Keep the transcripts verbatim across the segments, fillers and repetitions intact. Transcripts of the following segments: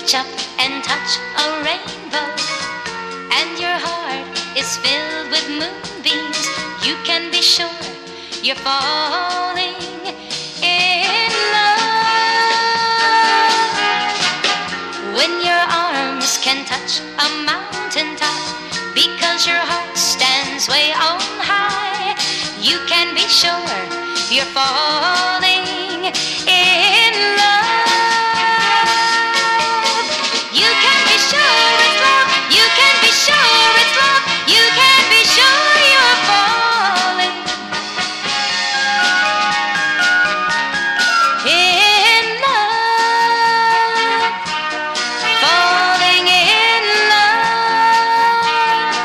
reach up and touch a rainbow, and your heart is filled with moonbeams, you can be sure you're falling in love. When your arms can touch a mountaintop, because your heart stands way on high, you can be sure you're falling in love. You can be sure it's love. You can be sure it's love. You can be sure you're falling in love. Falling in love.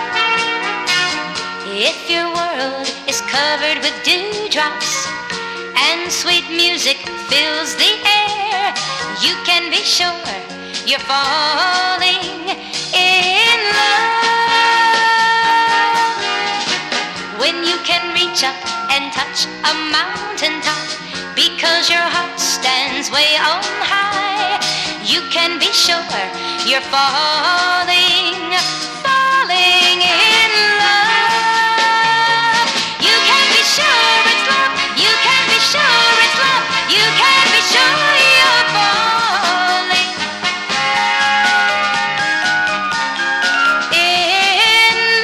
If your world is covered with dewdrops and sweet music fills the air, you can be sure you're falling in love. When you can reach up and touch a mountaintop, because your heart stands way on high, you can be sure you're falling